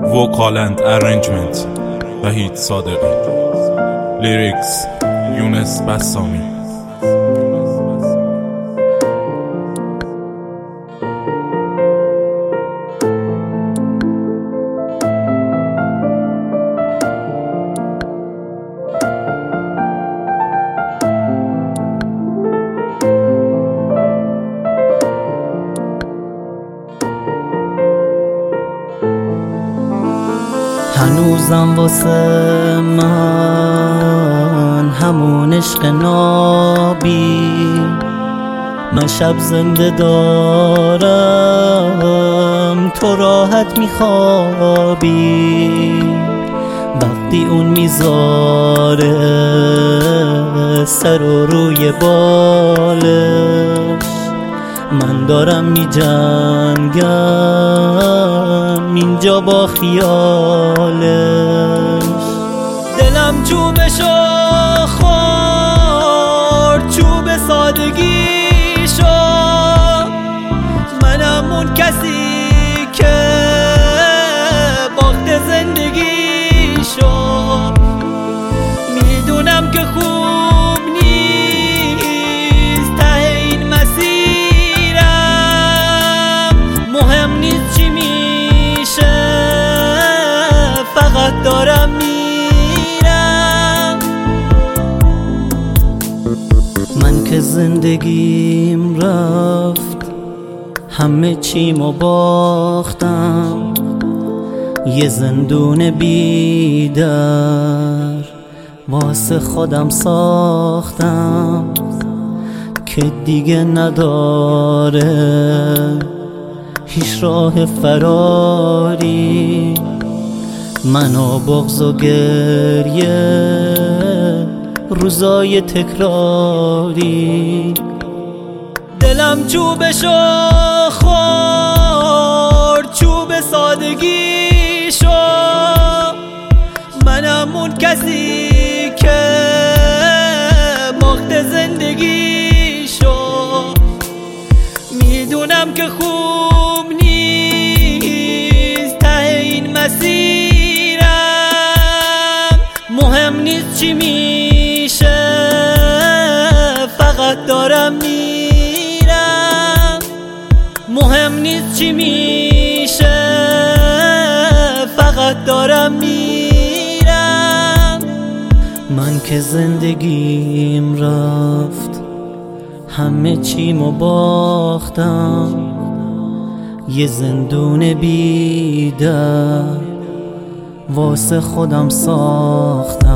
Vocal and arrangement وحید صادقی. لیریکس یونس بسامی. هنوزم واسه من همون عشق نابی، من شب زنده دارم تو راحت میخوابی. وقتی اون میذاره سر و روی بالش، من دارم میجنگم اینجا با خیالش. دلم چوبشو خورد، چوب سادگیشو، منم اون کسی که باخت زندگیشو. میدونم که خوب نیست ته این مسیرم، مهم نیست چی میشه، فقط دارم میرم. من که زندگیم رفت، همه چیمو باختم، یه زندون بیدر واسه خودم ساختم که دیگه نداره هیچ راه فراری. من و بغض و گریه روزای تکراری. دلم چوبشو خورد، چوب سادگیشو، منم اون کسی که باخت زندگیشو. میدونم که خوب نیست ته این مسیرم، مهم نیست چی میشه، فقط دارم میرم. مهم نیست چی میشه، فقط دارم میرم. من که زندگیم رفت، همه چیمو باختم، یه زندون بیدر واسه خودم ساختم.